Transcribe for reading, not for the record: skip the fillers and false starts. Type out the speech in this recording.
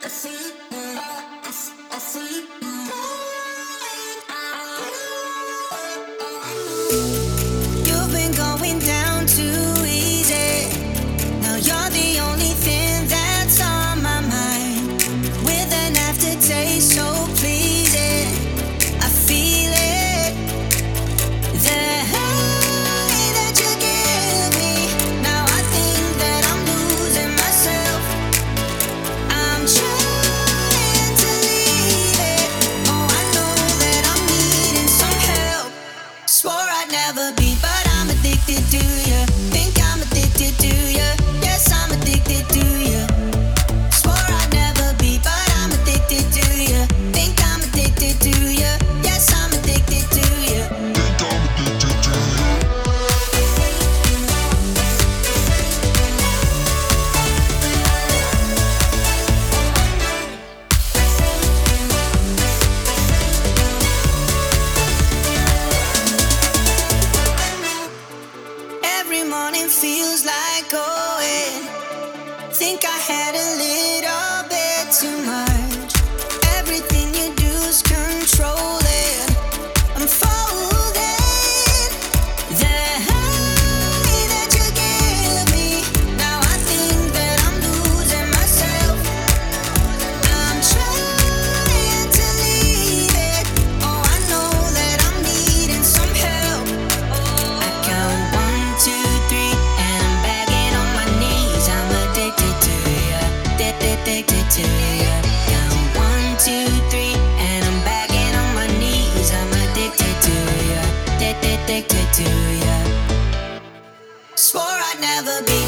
You've been going down too easy. Now you're the only thing that's on my mind. With an aftertaste so pleasing, I feel it. The high that you give me. Now I think that I'm losing myself. I'm trying to leave it. Oh, I know that I'm needing some help. Swore I'd never be, but I'm addicted to you. Think I'm addicted to you. Yes, I'm addicted to you. Swore I'd never be, but I'm addicted to you. Think I'm addicted to you. Yes, I'm addicted to you. Think I'm addicted to you. Every morning feels like going. Think I had a little bit too much. Everything you do is controlling. I'm folding. The high that you give me. Now I think that I'm losing myself. I'm trying to leave it. Oh, I know that I'm needing some help. I count 1, 2, 3, and I'm begging on my knees. I'm addicted to you, addicted to you. Count 1, 2, 3, and I'm begging on my knees. I'm addicted to you, addicted to you. Swore I'd never be.